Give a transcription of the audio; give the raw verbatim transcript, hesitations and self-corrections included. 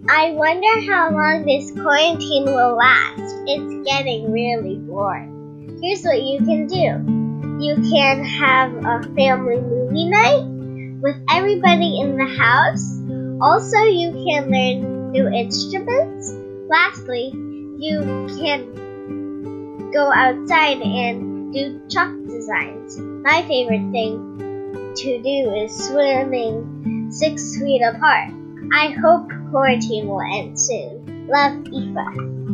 I wonder how long this quarantine will last. It's getting really boring. Here's what you can do. You can have a family movie night with everybody in the house. Also, you can learn new instruments. Lastly, you can go outside and do chalk designs. My favorite thing to do is swimming six feet apart. I hope quarantine will end soon. Love, Aoife.